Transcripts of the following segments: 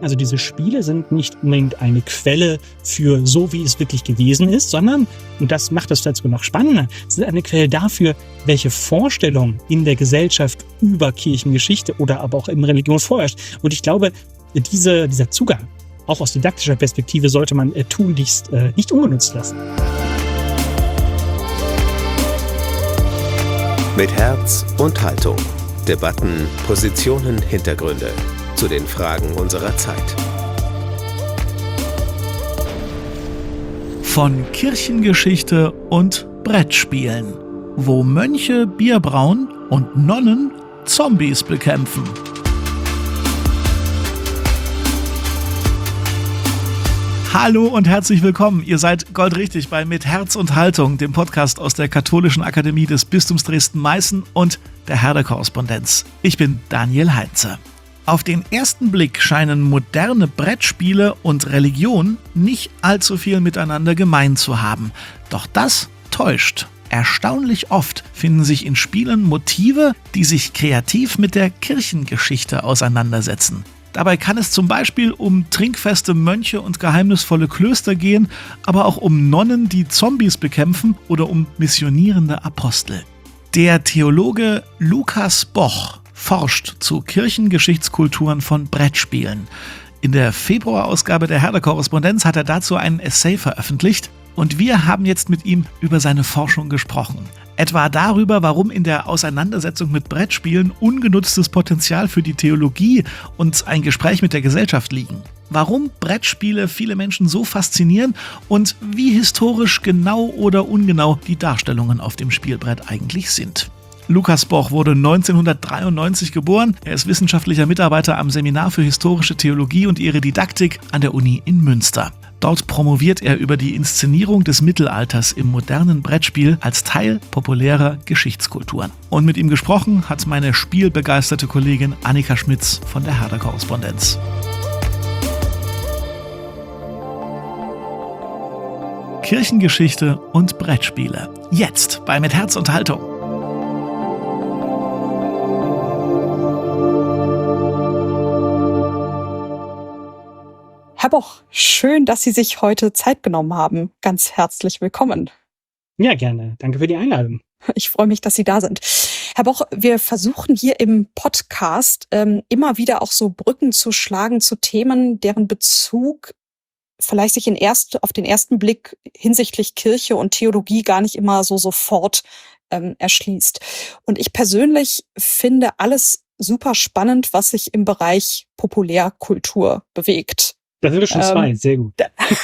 Also diese Spiele sind nicht unbedingt eine Quelle für so, wie es wirklich gewesen ist, sondern, und das macht das vielleicht sogar noch spannender, sind eine Quelle dafür, welche Vorstellung in der Gesellschaft über Kirchengeschichte oder aber auch in Religion vorherrscht. Und ich glaube, dieser Zugang, auch aus didaktischer Perspektive, sollte man tunlichst nicht ungenutzt lassen. Mit Herz und Haltung. Debatten, Positionen, Hintergründe zu den Fragen unserer Zeit. Von Kirchengeschichte und Brettspielen, wo Mönche Bier brauen und Nonnen Zombies bekämpfen. Hallo und herzlich willkommen. Ihr seid goldrichtig bei Mit Herz und Haltung, dem Podcast aus der Katholischen Akademie des Bistums Dresden-Meißen und der Herder-Korrespondenz. Ich bin Daniel Heinze. Auf den ersten Blick scheinen moderne Brettspiele und Religion nicht allzu viel miteinander gemein zu haben. Doch das täuscht. Erstaunlich oft finden sich in Spielen Motive, die sich kreativ mit der Kirchengeschichte auseinandersetzen. Dabei kann es zum Beispiel um trinkfeste Mönche und geheimnisvolle Klöster gehen, aber auch um Nonnen, die Zombies bekämpfen, oder um missionierende Apostel. Der Theologe Lukas Boch forscht zu Kirchengeschichtskulturen von Brettspielen. In der Februarausgabe der Herder-Korrespondenz hat er dazu einen Essay veröffentlicht und wir haben jetzt mit ihm über seine Forschung gesprochen. Etwa darüber, warum in der Auseinandersetzung mit Brettspielen ungenutztes Potenzial für die Theologie und ein Gespräch mit der Gesellschaft liegen. Warum Brettspiele viele Menschen so faszinieren und wie historisch genau oder ungenau die Darstellungen auf dem Spielbrett eigentlich sind. Lukas Boch wurde 1993 geboren. Er ist wissenschaftlicher Mitarbeiter am Seminar für historische Theologie und ihre Didaktik an der Uni in Münster. Dort promoviert er über die Inszenierung des Mittelalters im modernen Brettspiel als Teil populärer Geschichtskulturen. Und mit ihm gesprochen hat meine spielbegeisterte Kollegin Annika Schmitz von der Herder-Korrespondenz. Kirchengeschichte und Brettspiele. Jetzt bei Mit Herz und Haltung. Herr Boch, schön, dass Sie sich heute Zeit genommen haben. Ganz herzlich willkommen. Ja, gerne. Danke für die Einladung. Ich freue mich, dass Sie da sind. Herr Boch, wir versuchen hier im Podcast immer wieder auch so Brücken zu schlagen zu Themen, deren Bezug vielleicht sich auf den ersten Blick hinsichtlich Kirche und Theologie gar nicht immer so sofort erschließt. Und ich persönlich finde alles super spannend, was sich im Bereich Populärkultur bewegt. Da sind wir schon zwei, sehr gut.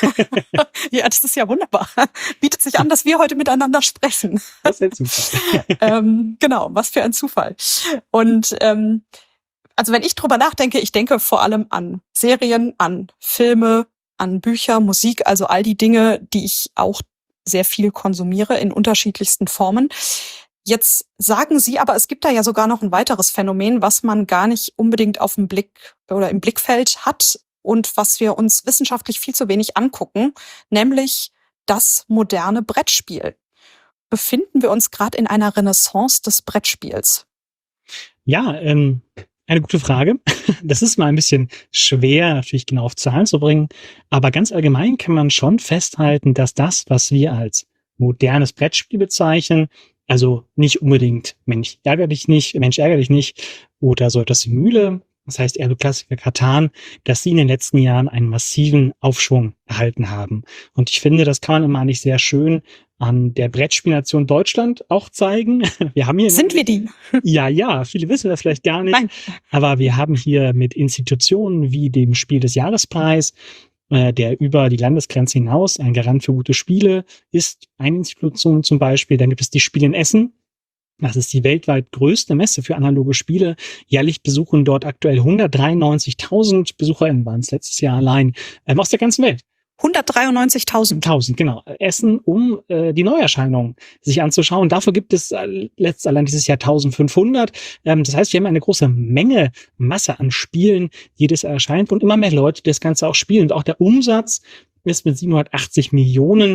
Ja, das ist ja wunderbar. Bietet sich an, dass wir heute miteinander sprechen. Das ist ein Zufall. Genau, was für ein Zufall. Und also wenn ich drüber nachdenke, ich denke vor allem an Serien, an Filme, an Bücher, Musik, also all die Dinge, die ich auch sehr viel konsumiere in unterschiedlichsten Formen. Jetzt sagen Sie aber, es gibt da ja sogar noch ein weiteres Phänomen, was man gar nicht unbedingt auf dem Blick oder im Blickfeld hat und was wir uns wissenschaftlich viel zu wenig angucken, nämlich das moderne Brettspiel. Befinden wir uns gerade in einer Renaissance des Brettspiels? Ja, eine gute Frage. Das ist mal ein bisschen schwer, natürlich genau auf Zahlen zu bringen, aber ganz allgemein kann man schon festhalten, dass das, was wir als modernes Brettspiel bezeichnen, also nicht unbedingt Mensch ärger dich nicht oder so etwas wie Mühle, das heißt eher so Klassiker Catan, dass sie in den letzten Jahren einen massiven Aufschwung erhalten haben. Und ich finde, das kann man immer nicht sehr schön an der Brettspielnation Deutschland auch zeigen. Wir haben hier Sind wir die? Ja, viele wissen das vielleicht gar nicht. Nein. Aber wir haben hier mit Institutionen wie dem Spiel des Jahrespreis, der über die Landesgrenze hinaus ein Garant für gute Spiele ist, eine Institution zum Beispiel. Dann gibt es die Spiele in Essen. Das ist die weltweit größte Messe für analoge Spiele. Jährlich besuchen dort aktuell 193.000 BesucherInnen waren es letztes Jahr allein aus der ganzen Welt. 193.000. Genau. Essen, um die Neuerscheinungen sich anzuschauen. Dafür gibt es allein dieses Jahr 1.500. Das heißt, wir haben eine große Masse an Spielen, jedes erscheint und immer mehr Leute, die das Ganze auch spielen. Und auch der Umsatz ist mit 780 Millionen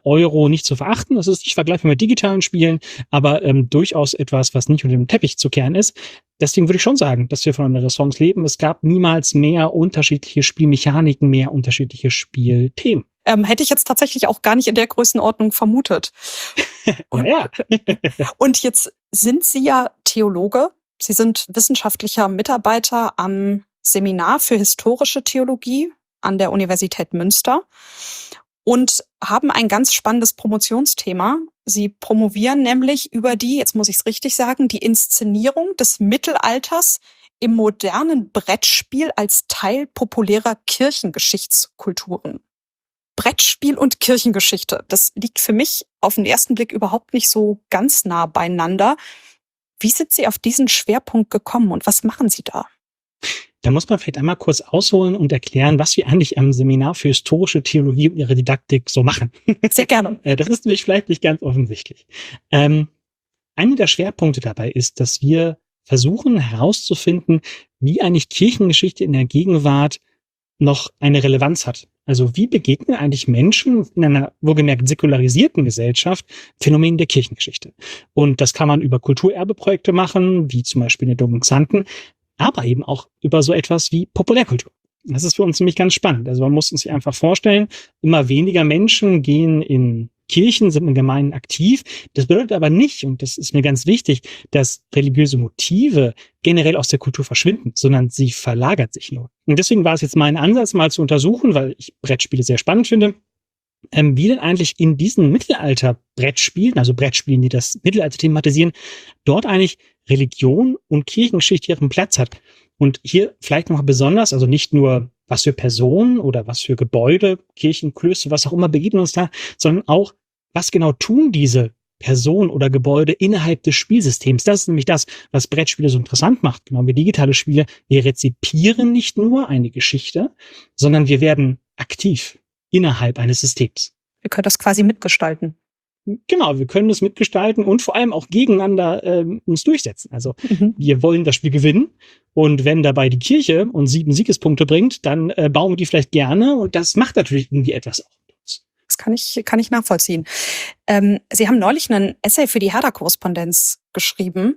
Euro nicht zu verachten. Das ist nicht vergleichbar mit digitalen Spielen, aber durchaus etwas, was nicht unter dem Teppich zu kehren ist. Deswegen würde ich schon sagen, dass wir von einer Renaissance leben. Es gab niemals mehr unterschiedliche Spielmechaniken, mehr unterschiedliche Spielthemen. Hätte ich jetzt tatsächlich auch gar nicht in der Größenordnung vermutet. Ja. Und jetzt sind Sie ja Theologe. Sie sind wissenschaftlicher Mitarbeiter am Seminar für historische Theologie an der Universität Münster und haben ein ganz spannendes Promotionsthema. Sie promovieren nämlich über die, jetzt muss ich es richtig sagen, die Inszenierung des Mittelalters im modernen Brettspiel als Teil populärer Kirchengeschichtskulturen. Brettspiel und Kirchengeschichte, das liegt für mich auf den ersten Blick überhaupt nicht so ganz nah beieinander. Wie sind Sie auf diesen Schwerpunkt gekommen und was machen Sie da? Da muss man vielleicht einmal kurz ausholen und erklären, was wir eigentlich am Seminar für historische Theologie und ihre Didaktik so machen. Sehr gerne. Das ist nämlich vielleicht nicht ganz offensichtlich. Einer der Schwerpunkte dabei ist, dass wir versuchen herauszufinden, wie eigentlich Kirchengeschichte in der Gegenwart noch eine Relevanz hat. Also wie begegnen eigentlich Menschen in einer wohlgemerkt säkularisierten Gesellschaft Phänomenen der Kirchengeschichte? Und das kann man über Kulturerbeprojekte machen, wie zum Beispiel in der Dunklen Xanten, aber eben auch über so etwas wie Populärkultur. Das ist für uns nämlich ganz spannend. Also man muss sich einfach vorstellen, immer weniger Menschen gehen in Kirchen, sind in Gemeinden aktiv. Das bedeutet aber nicht, und das ist mir ganz wichtig, dass religiöse Motive generell aus der Kultur verschwinden, sondern sie verlagert sich nur. Und deswegen war es jetzt mein Ansatz, mal zu untersuchen, weil ich Brettspiele sehr spannend finde, wie denn eigentlich in diesen Mittelalter-Brettspielen, also Brettspielen, die das Mittelalter thematisieren, dort eigentlich Religion und Kirchengeschichte ihren Platz hat. Und hier vielleicht noch besonders, also nicht nur, was für Personen oder was für Gebäude, Kirchen, Klöster, was auch immer begegnen uns da, sondern auch, was genau tun diese Personen oder Gebäude innerhalb des Spielsystems. Das ist nämlich das, was Brettspiele so interessant macht. Genau wie digitale Spiele. Wir rezipieren nicht nur eine Geschichte, sondern wir werden aktiv innerhalb eines Systems. Wir können das quasi mitgestalten. Genau, wir können es mitgestalten und vor allem auch gegeneinander uns durchsetzen. Also wir wollen das Spiel gewinnen und wenn dabei die Kirche uns 7 Siegespunkte bringt, dann bauen wir die vielleicht gerne und das macht natürlich irgendwie etwas auch. Das kann ich nachvollziehen. Sie haben neulich einen Essay für die Herder-Korrespondenz geschrieben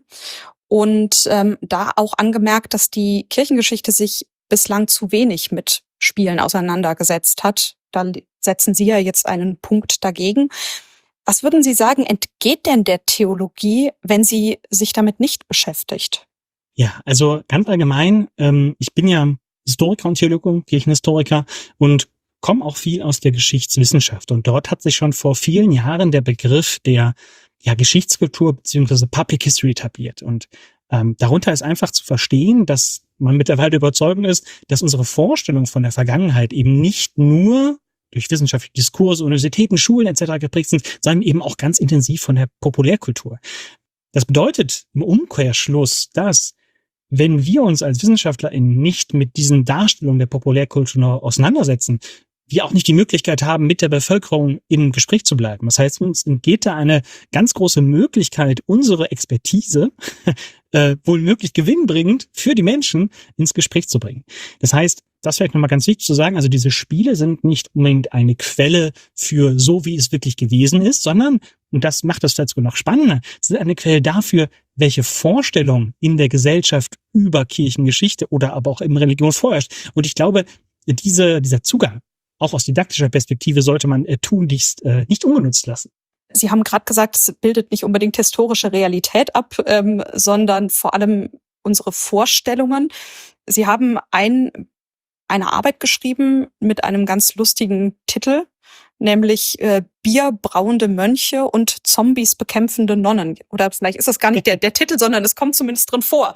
und da auch angemerkt, dass die Kirchengeschichte sich bislang zu wenig mit Spielen auseinandergesetzt hat. Da setzen Sie ja jetzt einen Punkt dagegen. Was würden Sie sagen, entgeht denn der Theologie, wenn sie sich damit nicht beschäftigt? Ja, also ganz allgemein, ich bin ja Historiker und Theologe, Kirchenhistoriker und komme auch viel aus der Geschichtswissenschaft. Und dort hat sich schon vor vielen Jahren der Begriff der Geschichtskultur bzw. Public History etabliert. Und darunter ist einfach zu verstehen, dass man mittlerweile überzeugt ist, dass unsere Vorstellung von der Vergangenheit eben nicht nur durch wissenschaftliche Diskurse, Universitäten, Schulen etc. geprägt sind, sondern eben auch ganz intensiv von der Populärkultur. Das bedeutet im Umkehrschluss, dass wenn wir uns als WissenschaftlerInnen nicht mit diesen Darstellungen der Populärkultur auseinandersetzen, wir auch nicht die Möglichkeit haben, mit der Bevölkerung im Gespräch zu bleiben. Das heißt, uns entgeht da eine ganz große Möglichkeit, unsere Expertise wohl möglich gewinnbringend für die Menschen ins Gespräch zu bringen. Das heißt, das wäre nochmal ganz wichtig zu sagen, also diese Spiele sind nicht unbedingt eine Quelle für so, wie es wirklich gewesen ist, sondern, und das macht das dazu noch spannender, sind eine Quelle dafür, welche Vorstellung in der Gesellschaft über Kirchengeschichte oder aber auch in Religion vorherrscht. Und ich glaube, dieser Zugang, auch aus didaktischer Perspektive, sollte man tunlichst nicht ungenutzt lassen. Sie haben gerade gesagt, es bildet nicht unbedingt historische Realität ab, sondern vor allem unsere Vorstellungen. Sie haben eine Arbeit geschrieben mit einem ganz lustigen Titel, nämlich bierbrauende Mönche und Zombies bekämpfende Nonnen. Oder vielleicht ist das gar nicht der Titel, sondern es kommt zumindest drin vor.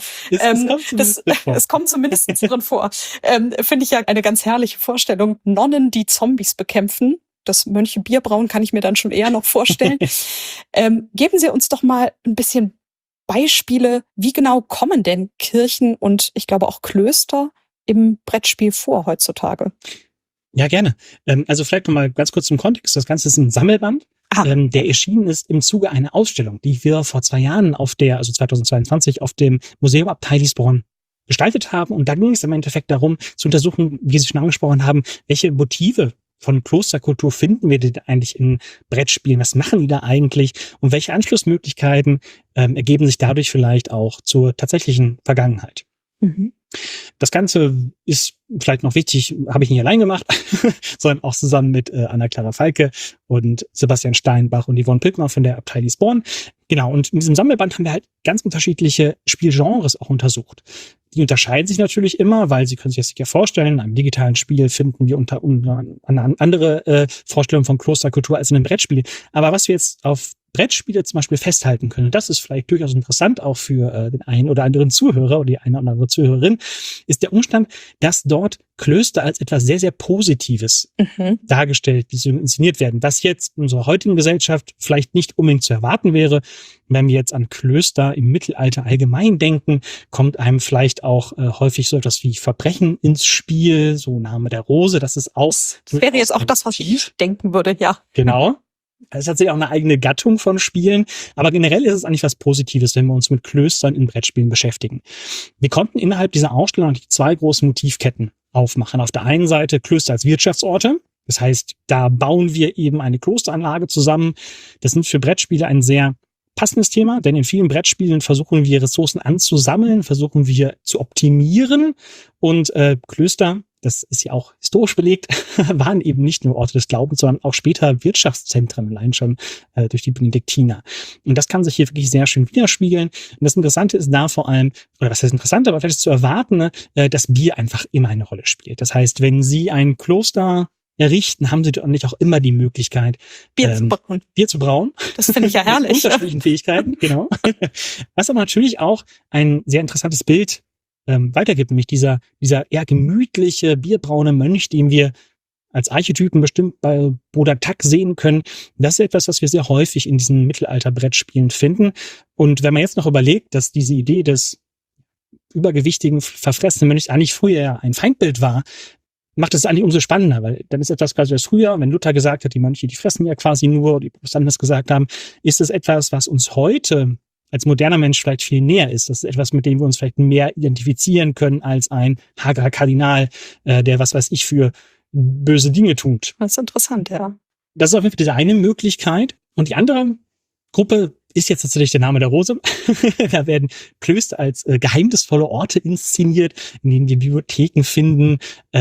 Es kommt zumindest drin vor. Finde ich ja eine ganz herrliche Vorstellung. Nonnen, die Zombies bekämpfen. Das Mönche Bier brauen kann ich mir dann schon eher noch vorstellen. Geben Sie uns doch mal ein bisschen Beispiele. Wie genau kommen denn Kirchen und ich glaube auch Klöster im Brettspiel vor heutzutage? Ja, gerne. Also vielleicht nochmal ganz kurz zum Kontext. Das Ganze ist ein Sammelband, der erschienen ist im Zuge einer Ausstellung, die wir vor 2 Jahren also 2022, auf dem Museum Abtei Liesbronn gestaltet haben. Und da ging es im Endeffekt darum, zu untersuchen, wie Sie schon angesprochen haben, welche Motive von Klosterkultur finden wir denn eigentlich in Brettspielen? Was machen die da eigentlich? Und welche Anschlussmöglichkeiten ergeben sich dadurch vielleicht auch zur tatsächlichen Vergangenheit? Mhm. Das Ganze ist vielleicht noch wichtig, habe ich nicht allein gemacht, sondern auch zusammen mit Anna-Clara Falke und Sebastian Steinbach und Yvonne Pilkner von der Abtei Liesborn. Genau, und in diesem Sammelband haben wir halt ganz unterschiedliche Spielgenres auch untersucht. Die unterscheiden sich natürlich immer, weil Sie können sich das sicher vorstellen, in einem digitalen Spiel finden wir unter andere Vorstellungen von Klosterkultur als in einem Brettspiel. Aber was wir jetzt auf Brettspiele zum Beispiel festhalten können, und das ist vielleicht durchaus interessant auch für den einen oder anderen Zuhörer oder die eine oder andere Zuhörerin, ist der Umstand, dass dort Klöster als etwas sehr, sehr Positives dargestellt, inszeniert werden, was jetzt in unserer heutigen Gesellschaft vielleicht nicht unbedingt zu erwarten wäre. Wenn wir jetzt an Klöster im Mittelalter allgemein denken, kommt einem vielleicht auch häufig so etwas wie Verbrechen ins Spiel, so Name der Rose, das ist auch... Das wäre jetzt auch das, was ich denken würde, ja. Genau. Es hat sich auch eine eigene Gattung von Spielen, aber generell ist es eigentlich was Positives, wenn wir uns mit Klöstern in Brettspielen beschäftigen. Wir konnten innerhalb dieser Ausstellung die 2 großen Motivketten aufmachen. Auf der einen Seite Klöster als Wirtschaftsorte. Das heißt, da bauen wir eben eine Klosteranlage zusammen. Das sind für Brettspiele ein sehr passendes Thema, denn in vielen Brettspielen versuchen wir Ressourcen anzusammeln, versuchen wir zu optimieren und Klöster, das ist ja auch historisch belegt, waren eben nicht nur Orte des Glaubens, sondern auch später Wirtschaftszentren, allein schon durch die Benediktiner. Und das kann sich hier wirklich sehr schön widerspiegeln. Und das Interessante ist da vor allem, oder was heißt interessant, aber vielleicht ist zu erwarten, dass Bier einfach immer eine Rolle spielt. Das heißt, wenn Sie ein Kloster errichten, haben Sie doch nicht auch immer die Möglichkeit, Bier zu brauen. Das finde ich ja herrlich. Mit unterschiedlichen Fähigkeiten, genau. Was aber natürlich auch ein sehr interessantes Bild weitergibt, nämlich dieser eher gemütliche, bierbraune Mönch, den wir als Archetypen bestimmt bei Bruder Tuck sehen können. Das ist etwas, was wir sehr häufig in diesen Mittelalter-Brettspielen finden. Und wenn man jetzt noch überlegt, dass diese Idee des übergewichtigen, verfressenen Mönchs eigentlich früher ein Feindbild war, macht es eigentlich umso spannender, weil dann ist etwas quasi das früher, wenn Luther gesagt hat, die Mönche, die fressen ja quasi nur, die Protestanten das gesagt haben, ist es etwas, was uns heute als moderner Mensch vielleicht viel näher ist. Das ist etwas, mit dem wir uns vielleicht mehr identifizieren können als ein hagerer Kardinal, der was weiß ich für böse Dinge tut. Das ist interessant, ja. Das ist auf jeden Fall diese eine Möglichkeit. Und die andere Gruppe ist jetzt tatsächlich der Name der Rose. Da werden Klöster als geheimnisvolle Orte inszeniert, in denen wir Bibliotheken finden,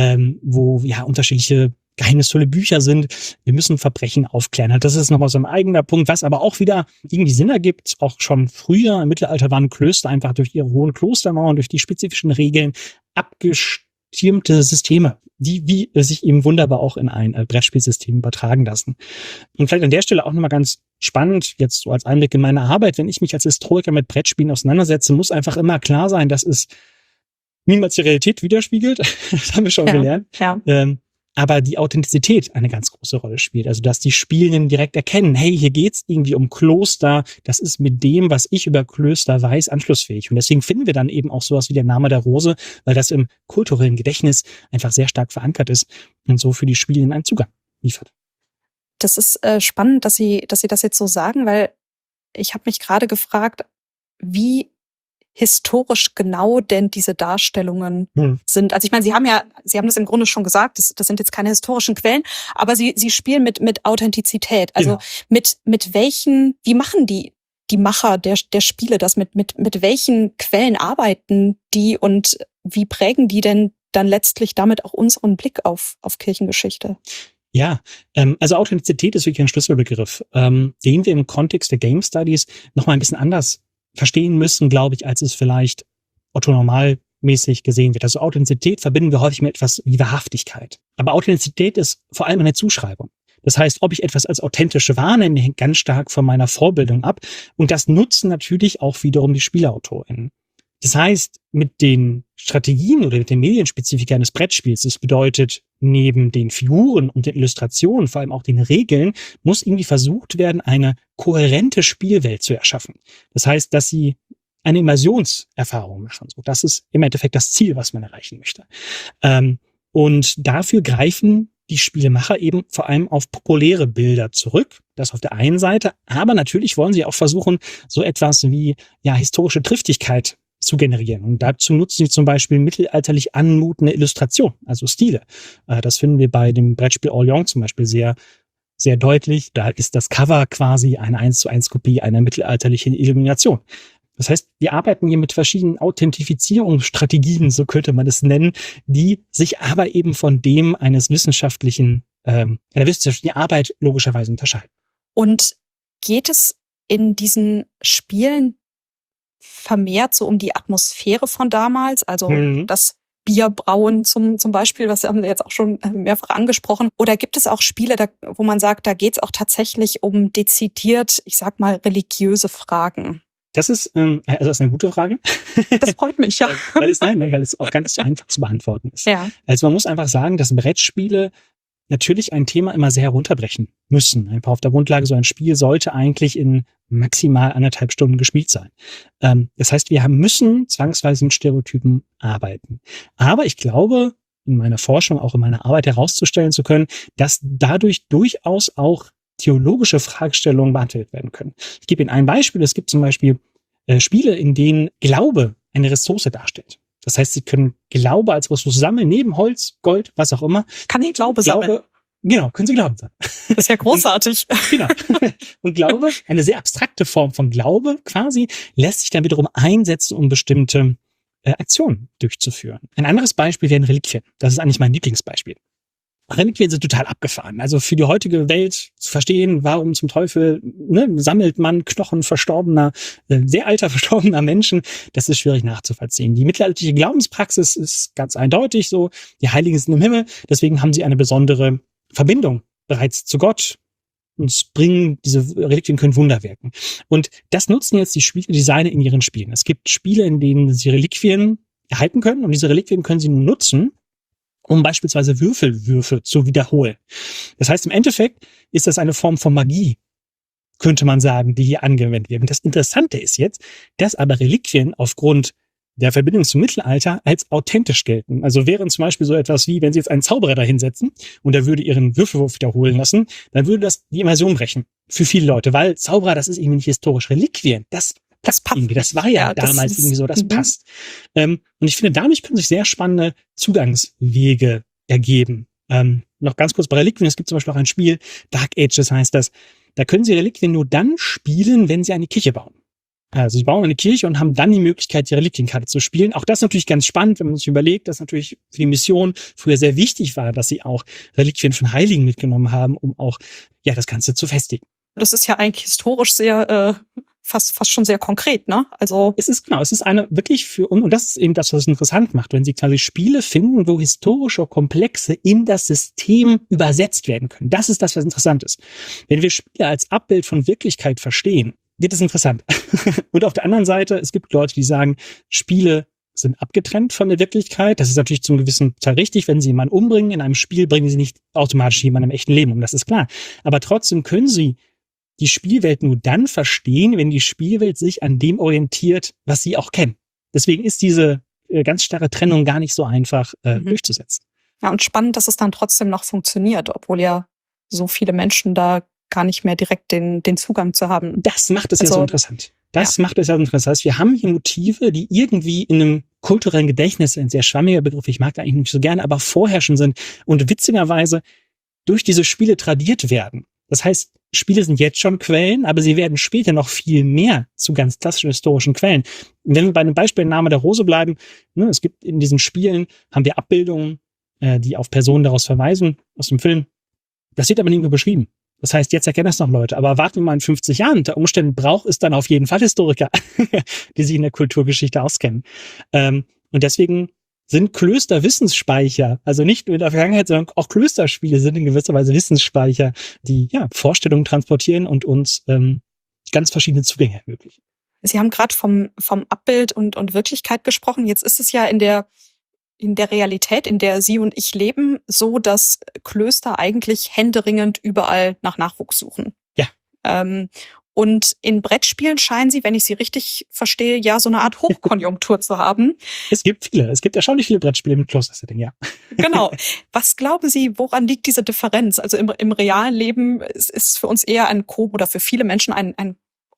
wo ja unterschiedliche geheimnisvolle Bücher sind. Wir müssen Verbrechen aufklären. Das ist nochmal so ein eigener Punkt, was aber auch wieder irgendwie Sinn ergibt. Auch schon früher im Mittelalter waren Klöster einfach durch ihre hohen Klostermauern, durch die spezifischen Regeln abgestürmte Systeme, die wie sich eben wunderbar auch in ein Brettspielsystem übertragen lassen. Und vielleicht an der Stelle auch nochmal ganz spannend, jetzt so als Einblick in meine Arbeit, wenn ich mich als Historiker mit Brettspielen auseinandersetze, muss einfach immer klar sein, dass es niemals die Realität widerspiegelt. Das haben wir schon gelernt. Ja. Aber die Authentizität eine ganz große Rolle spielt. Also, dass die Spielenden direkt erkennen, hey, hier geht's irgendwie um Kloster. Das ist mit dem, was ich über Klöster weiß, anschlussfähig. Und deswegen finden wir dann eben auch sowas wie der Name der Rose, weil das im kulturellen Gedächtnis einfach sehr stark verankert ist und so für die Spielenden einen Zugang liefert. Das ist spannend, dass Sie das jetzt so sagen, weil ich habe mich gerade gefragt, wie historisch genau denn diese Darstellungen sind. Also ich meine, Sie haben das im Grunde schon gesagt, das sind jetzt keine historischen Quellen, aber Sie spielen mit Authentizität. Also mit welchen, wie machen die Macher der Spiele das? Mit welchen Quellen arbeiten die und wie prägen die denn dann letztlich damit auch unseren Blick auf Kirchengeschichte? Ja, also Authentizität ist wirklich ein Schlüsselbegriff, den wir im Kontext der Game Studies nochmal ein bisschen anders verstehen müssen, glaube ich, als es vielleicht orthonormalmäßig gesehen wird. Also Authentizität verbinden wir häufig mit etwas wie Wahrhaftigkeit. Aber Authentizität ist vor allem eine Zuschreibung. Das heißt, ob ich etwas als authentisch wahrnehme, hängt ganz stark von meiner Vorbildung ab. Und das nutzen natürlich auch wiederum die SpielerautorInnen. Das heißt, mit den Strategien oder mit den Medienspezifika eines Brettspiels, das bedeutet, neben den Figuren und den Illustrationen, vor allem auch den Regeln, muss irgendwie versucht werden, eine kohärente Spielwelt zu erschaffen. Das heißt, dass sie eine Immersionserfahrung machen. So, das ist im Endeffekt das Ziel, was man erreichen möchte. Und dafür greifen die Spielemacher eben vor allem auf populäre Bilder zurück. Das auf der einen Seite. Aber natürlich wollen sie auch versuchen, so etwas wie historische Triftigkeit zu generieren. Und dazu nutzen sie zum Beispiel mittelalterlich anmutende Illustrationen, also Stile. Das finden wir bei dem Brettspiel Orléans zum Beispiel sehr, sehr deutlich. Da ist das Cover quasi eine 1:1 Kopie einer mittelalterlichen Illumination. Das heißt, wir arbeiten hier mit verschiedenen Authentifizierungsstrategien, so könnte man es nennen, die sich aber eben von dem einer wissenschaftlichen Arbeit logischerweise unterscheiden. Und geht es in diesen Spielen vermehrt so um die Atmosphäre von damals? Also das Bierbrauen zum Beispiel, das haben wir jetzt auch schon mehrfach angesprochen. Oder gibt es auch Spiele, wo man sagt, da geht es auch tatsächlich um dezidiert, ich sag mal, religiöse Fragen? Das ist eine gute Frage. Das freut mich, ja. weil es auch ganz einfach zu beantworten ist. Ja. Also man muss einfach sagen, dass Brettspiele natürlich ein Thema immer sehr herunterbrechen müssen. Einfach auf der Grundlage, so ein Spiel sollte eigentlich in maximal 1,5 Stunden gespielt sein. Das heißt, wir müssen zwangsweise mit Stereotypen arbeiten. Aber ich glaube, in meiner Forschung, auch in meiner Arbeit herauszustellen zu können, dass dadurch durchaus auch theologische Fragestellungen beantwortet werden können. Ich gebe Ihnen ein Beispiel. Es gibt zum Beispiel Spiele, in denen Glaube eine Ressource darstellt. Das heißt, Sie können Glaube als Ressource sammeln, neben Holz, Gold, was auch immer. Kann ich Glaube sammeln? Genau, können Sie Glauben sammeln. Das ist ja großartig. Genau. Und Glaube, eine sehr abstrakte Form von Glaube quasi, lässt sich dann wiederum einsetzen, um bestimmte Aktionen durchzuführen. Ein anderes Beispiel wären Reliquien. Das ist eigentlich mein Lieblingsbeispiel. Reliquien sind total abgefahren. Also für die heutige Welt zu verstehen, warum zum Teufel sammelt man Knochen sehr alter verstorbener Menschen, das ist schwierig nachzuvollziehen. Die mittelalterliche Glaubenspraxis ist ganz eindeutig so. Die Heiligen sind im Himmel, deswegen haben sie eine besondere Verbindung bereits zu Gott. Und diese Reliquien können Wunder wirken. Und das nutzen jetzt die Spieledesigner in ihren Spielen. Es gibt Spiele, in denen sie Reliquien erhalten können und diese Reliquien können sie nun nutzen, um beispielsweise Würfelwürfe zu wiederholen. Das heißt, im Endeffekt ist das eine Form von Magie, könnte man sagen, die hier angewendet wird. Und das Interessante ist jetzt, dass aber Reliquien aufgrund der Verbindung zum Mittelalter als authentisch gelten. Also wären zum Beispiel so etwas wie, wenn Sie jetzt einen Zauberer da hinsetzen und er würde Ihren Würfelwurf wiederholen lassen, dann würde das die Immersion brechen für viele Leute, weil Zauberer, das ist irgendwie nicht historisch. Reliquien, das passt irgendwie. Das war ja damals irgendwie so, das passt. Und ich finde, dadurch können sich sehr spannende Zugangswege ergeben. Noch ganz kurz bei Reliquien, es gibt zum Beispiel auch ein Spiel, Dark Ages heißt das. Da können Sie Reliquien nur dann spielen, wenn Sie eine Kirche bauen. Also sie bauen eine Kirche und haben dann die Möglichkeit, die Reliquienkarte zu spielen. Auch das ist natürlich ganz spannend, wenn man sich überlegt, dass natürlich für die Mission früher sehr wichtig war, dass sie auch Reliquien von Heiligen mitgenommen haben, um auch das Ganze zu festigen. Das ist ja eigentlich historisch sehr fast schon sehr konkret, ne? Also es ist eine wirklich und das ist eben das, was es interessant macht, wenn Sie quasi Spiele finden, wo historische Komplexe in das System übersetzt werden können. Das ist das, was interessant ist. Wenn wir Spiele als Abbild von Wirklichkeit verstehen, wird es interessant. Und auf der anderen Seite, es gibt Leute, die sagen, Spiele sind abgetrennt von der Wirklichkeit. Das ist natürlich zum gewissen Teil richtig. Wenn Sie jemanden umbringen in einem Spiel, bringen Sie nicht automatisch jemanden im echten Leben um. Das ist klar. Aber trotzdem können Sie die Spielwelt nur dann verstehen, wenn die Spielwelt sich an dem orientiert, was Sie auch kennen. Deswegen ist diese ganz starre Trennung gar nicht so einfach durchzusetzen. Ja, und spannend, dass es dann trotzdem noch funktioniert, obwohl ja so viele Menschen da gar nicht mehr direkt den Zugang zu haben. Das macht es ja so interessant. Das macht es ja so interessant. Das heißt, wir haben hier Motive, die irgendwie in einem kulturellen Gedächtnis, ein sehr schwammiger Begriff, ich mag da eigentlich nicht so gerne, aber vorherrschend sind und witzigerweise durch diese Spiele tradiert werden. Das heißt, Spiele sind jetzt schon Quellen, aber sie werden später noch viel mehr zu ganz klassischen historischen Quellen. Wenn wir bei dem Beispiel Name der Rose bleiben, es gibt in diesen Spielen, haben wir Abbildungen, die auf Personen daraus verweisen, aus dem Film. Das wird aber nirgendwo beschrieben. Das heißt, jetzt erkennen das noch Leute. Aber warten wir mal in 50 Jahren. Unter Umständen braucht es dann auf jeden Fall Historiker, die sich in der Kulturgeschichte auskennen. Und deswegen sind Klöster Wissensspeicher. Also nicht nur in der Vergangenheit, sondern auch Klösterspiele sind in gewisser Weise Wissensspeicher, die Vorstellungen transportieren und uns ganz verschiedene Zugänge ermöglichen. Sie haben gerade vom Abbild und Wirklichkeit gesprochen. Jetzt ist es ja in der Realität, in der Sie und ich leben, so, dass Klöster eigentlich händeringend überall nach Nachwuchs suchen. Ja. Und in Brettspielen scheinen Sie, wenn ich Sie richtig verstehe, ja so eine Art Hochkonjunktur zu haben. Es gibt viele. Es gibt erstaunlich viele Brettspiele mit Kloster-Setting, ja. Genau. Was glauben Sie, woran liegt diese Differenz? Also im realen Leben ist für uns eher oder für viele Menschen ein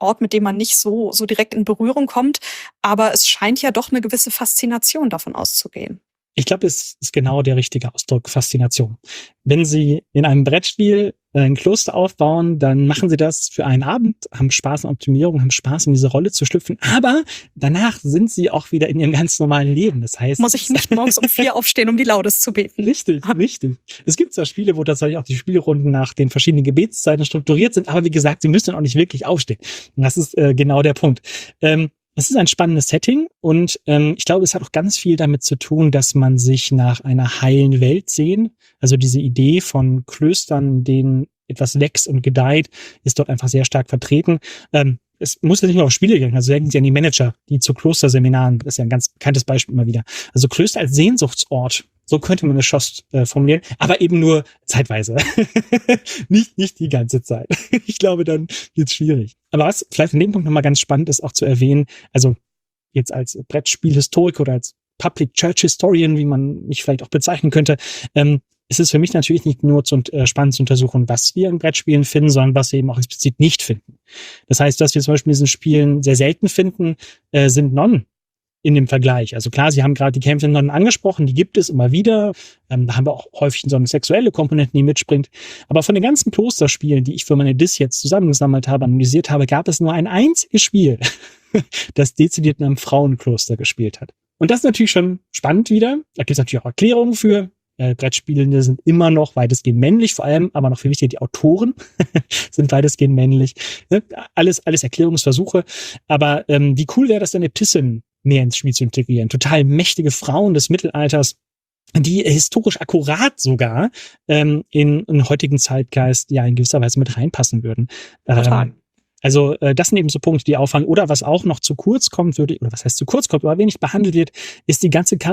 Ort, mit dem man nicht so direkt in Berührung kommt. Aber es scheint ja doch eine gewisse Faszination davon auszugehen. Ich glaube, es ist genau der richtige Ausdruck, Faszination. Wenn Sie in einem Brettspiel ein Kloster aufbauen, dann machen Sie das für einen Abend, haben Spaß an Optimierung, haben Spaß, in diese Rolle zu schlüpfen, aber danach sind Sie auch wieder in Ihrem ganz normalen Leben. Das heißt, muss ich nicht morgens um 4 aufstehen, um die Laudes zu beten. Richtig. Es gibt zwar Spiele, wo tatsächlich auch die Spielrunden nach den verschiedenen Gebetszeiten strukturiert sind, aber wie gesagt, Sie müssen dann auch nicht wirklich aufstehen. Und das ist genau der Punkt. Es ist ein spannendes Setting und ich glaube, es hat auch ganz viel damit zu tun, dass man sich nach einer heilen Welt sehnt. Also diese Idee von Klöstern, denen etwas wächst und gedeiht, ist dort einfach sehr stark vertreten. Es muss ja nicht nur auf Spiele gehen, also denken Sie an die Manager, die zu Klosterseminaren, das ist ja ein ganz bekanntes Beispiel immer wieder. Also Klöster als Sehnsuchtsort, so könnte man eine Schost formulieren, aber eben nur zeitweise. nicht die ganze Zeit. Ich glaube, dann wird's schwierig. Aber was vielleicht an dem Punkt nochmal ganz spannend ist, auch zu erwähnen, also jetzt als Brettspielhistoriker oder als Public Church Historian, wie man mich vielleicht auch bezeichnen könnte, ist es für mich natürlich nicht nur spannend zu untersuchen, was wir in Brettspielen finden, sondern was wir eben auch explizit nicht finden. Das heißt, was wir zum Beispiel in diesen Spielen sehr selten finden, sind Nonnen in dem Vergleich. Also klar, Sie haben gerade die Kämpfe in Nonnen angesprochen, die gibt es immer wieder. Da haben wir auch häufig so eine sexuelle Komponente, die mitspringt. Aber von den ganzen Klosterspielen, die ich für meine Dis jetzt zusammengesammelt habe, analysiert habe, gab es nur ein einziges Spiel, das dezidiert in einem Frauenkloster gespielt hat. Und das ist natürlich schon spannend wieder. Da gibt es natürlich auch Erklärungen für. Brettspielende sind immer noch weitestgehend männlich, vor allem, aber noch viel wichtiger, die Autoren sind weitestgehend männlich. Alles Erklärungsversuche. Aber wie cool wäre das denn, Äbtissinnen mehr ins Spiel zu integrieren? Total mächtige Frauen des Mittelalters, die historisch akkurat sogar in heutigen Zeitgeist ja in gewisser Weise mit reinpassen würden. Also das sind eben so Punkte, die auffallen. Oder was auch noch zu kurz kommt, oder was heißt zu kurz kommt, aber wenig behandelt wird, ist die ganze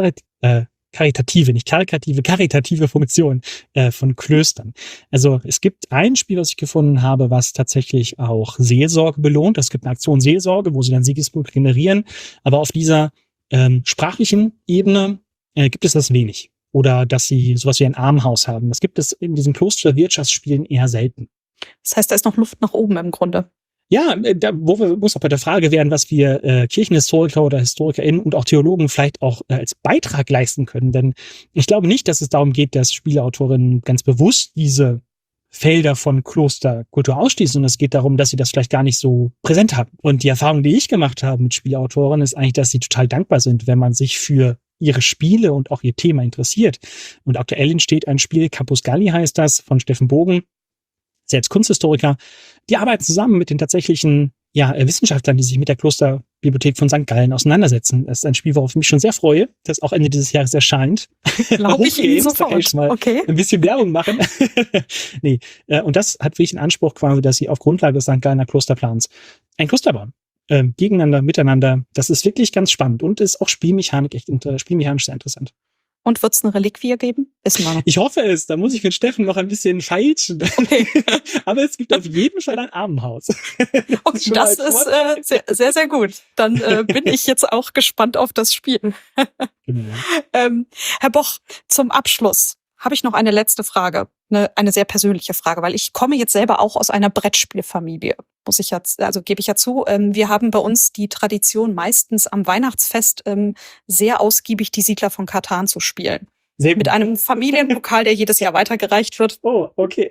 karitative Funktion von Klöstern. Also es gibt ein Spiel, was ich gefunden habe, was tatsächlich auch Seelsorge belohnt. Es gibt eine Aktion Seelsorge, wo sie dann Siegespunkte generieren. Aber auf dieser sprachlichen Ebene gibt es das wenig. Oder dass sie sowas wie ein Armenhaus haben. Das gibt es in diesen Klosterwirtschaftsspielen eher selten. Das heißt, da ist noch Luft nach oben im Grunde. Ja, muss auch bei der Frage werden, was wir Kirchenhistoriker oder HistorikerInnen und auch Theologen vielleicht auch als Beitrag leisten können. Denn ich glaube nicht, dass es darum geht, dass Spieleautorinnen ganz bewusst diese Felder von Klosterkultur ausschließen, sondern es geht darum, dass sie das vielleicht gar nicht so präsent haben. Und die Erfahrung, die ich gemacht habe mit Spieleautoren, ist eigentlich, dass sie total dankbar sind, wenn man sich für ihre Spiele und auch ihr Thema interessiert. Und aktuell entsteht ein Spiel, Campus Galli heißt das, von Steffen Bogen, selbst Kunsthistoriker, die arbeiten zusammen mit den tatsächlichen Wissenschaftlern, die sich mit der Klosterbibliothek von St. Gallen auseinandersetzen. Das ist ein Spiel, worauf ich mich schon sehr freue, das auch Ende dieses Jahres erscheint. Glaube ich Ihnen sofort. Okay. Ein bisschen Werbung machen. Nee, und das hat wirklich den Anspruch quasi, dass sie auf Grundlage des St. Gallener Klosterplans ein Kloster bauen. Gegeneinander, miteinander. Das ist wirklich ganz spannend und ist auch spielmechanisch sehr interessant. Und wird es eine Reliquie geben? Wissen wir noch. Ich hoffe es. Da muss ich mit Steffen noch ein bisschen feilschen. Okay. Aber es gibt auf jeden Fall ein Armenhaus. Okay, das ist sehr, sehr, sehr gut. Dann bin ich jetzt auch gespannt auf das Spiel. Genau. Herr Boch, zum Abschluss habe ich noch eine letzte Frage. Eine sehr persönliche Frage, weil ich komme jetzt selber auch aus einer Brettspielfamilie. Gebe ich ja zu. Wir haben bei uns die Tradition, meistens am Weihnachtsfest sehr ausgiebig die Siedler von Catan zu spielen. Mit einem Familienpokal, der jedes Jahr weitergereicht wird. Oh, okay.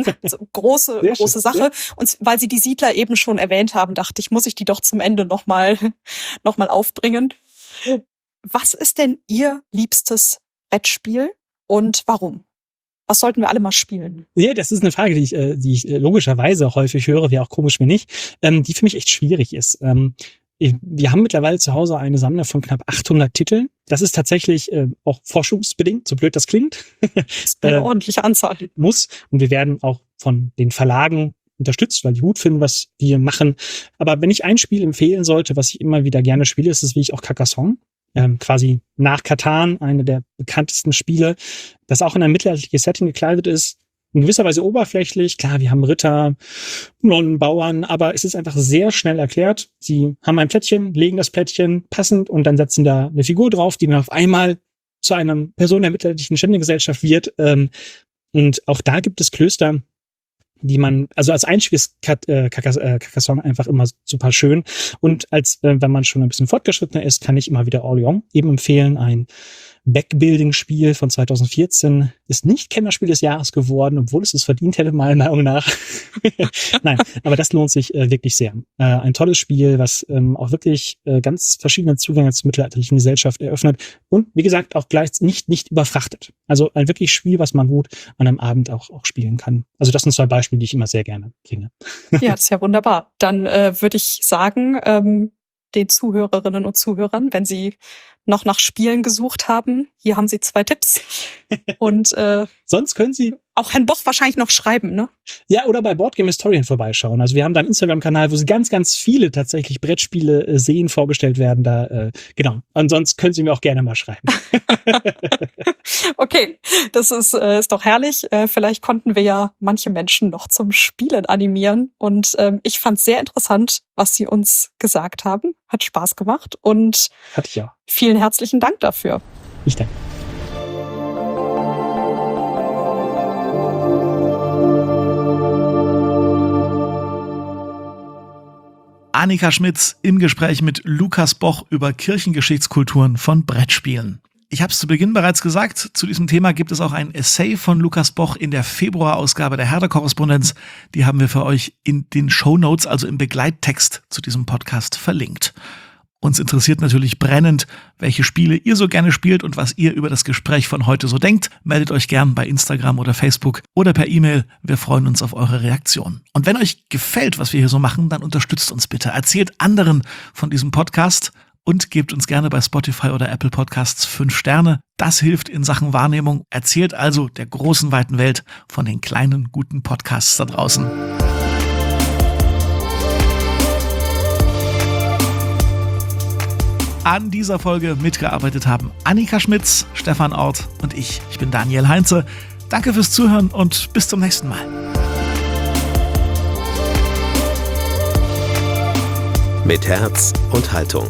Große Sache. Ja. Und weil Sie die Siedler eben schon erwähnt haben, dachte ich, muss ich die doch zum Ende noch mal aufbringen. Was ist denn Ihr liebstes Brettspiel und warum? Was sollten wir alle mal spielen? Ja, das ist eine Frage, die ich logischerweise häufig höre, wäre auch komisch, wenn nicht, die für mich echt schwierig ist. Wir haben mittlerweile zu Hause eine Sammlung von knapp 800 Titeln. Das ist tatsächlich auch forschungsbedingt, so blöd das klingt. Das ist eine ordentliche Anzahl. Und wir werden auch von den Verlagen unterstützt, weil die gut finden, was wir machen. Aber wenn ich ein Spiel empfehlen sollte, was ich immer wieder gerne spiele, ist es wie ich auch Carcassonne. Quasi nach Catan, eine der bekanntesten Spiele, das auch in ein mittelalterliches Setting gekleidet ist, in gewisser Weise oberflächlich. Klar, wir haben Ritter, Nonnen, Bauern, aber es ist einfach sehr schnell erklärt. Sie haben ein Plättchen, legen das Plättchen passend und dann setzen da eine Figur drauf, die dann auf einmal zu einer Person der mittelalterlichen Ständegesellschaft wird. Und auch da gibt es Klöster, die man, also als Einstieg ist Carcassonne einfach immer super schön. Und wenn man schon ein bisschen fortgeschrittener ist, kann ich immer wieder Orléans eben empfehlen. Ein Backbuilding-Spiel von 2014 ist nicht Kennerspiel des Jahres geworden, obwohl es verdient hätte, meiner Meinung nach. Nein, aber das lohnt sich wirklich sehr. Ein tolles Spiel, was auch wirklich ganz verschiedene Zugänge zur mittelalterlichen Gesellschaft eröffnet und, wie gesagt, auch gleich nicht überfrachtet. Also ein wirklich Spiel, was man gut an einem Abend auch spielen kann. Also das sind 2 Beispiele, die ich immer sehr gerne bringe. Ja, das ist ja wunderbar. Dann würde ich sagen, den Zuhörerinnen und Zuhörern, wenn sie noch nach Spielen gesucht haben, hier haben sie 2 Tipps. Und sonst können Sie auch Herrn Boch wahrscheinlich noch schreiben, ne? Ja, oder bei Boardgame Historian vorbeischauen. Also wir haben da einen Instagram-Kanal, wo Sie ganz, ganz viele tatsächlich Brettspiele vorgestellt werden. Da genau. Ansonsten können Sie mir auch gerne mal schreiben. Okay, das ist doch herrlich. Vielleicht konnten wir ja manche Menschen noch zum Spielen animieren. Und ich fand es sehr interessant, was Sie uns gesagt haben. Hat Spaß gemacht und hatte ich auch. Vielen herzlichen Dank dafür. Ich danke. Annika Schmitz im Gespräch mit Lukas Boch über Kirchengeschichtskulturen von Brettspielen. Ich habe es zu Beginn bereits gesagt, zu diesem Thema gibt es auch ein Essay von Lukas Boch in der Februarausgabe der Herder-Korrespondenz. Die haben wir für euch in den Shownotes, also im Begleittext zu diesem Podcast, verlinkt. Uns interessiert natürlich brennend, welche Spiele ihr so gerne spielt und was ihr über das Gespräch von heute so denkt. Meldet euch gern bei Instagram oder Facebook oder per E-Mail. Wir freuen uns auf eure Reaktion. Und wenn euch gefällt, was wir hier so machen, dann unterstützt uns bitte. Erzählt anderen von diesem Podcast und gebt uns gerne bei Spotify oder Apple Podcasts 5 Sterne. Das hilft in Sachen Wahrnehmung. Erzählt also der großen, weiten Welt von den kleinen, guten Podcasts da draußen. An dieser Folge mitgearbeitet haben Annika Schmitz, Stefan Ort und ich. Ich bin Daniel Heinze. Danke fürs Zuhören und bis zum nächsten Mal. Mit Herz und Haltung.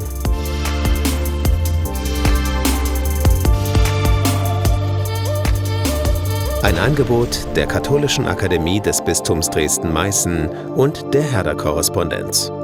Ein Angebot der Katholischen Akademie des Bistums Dresden-Meißen und der Herder-Korrespondenz.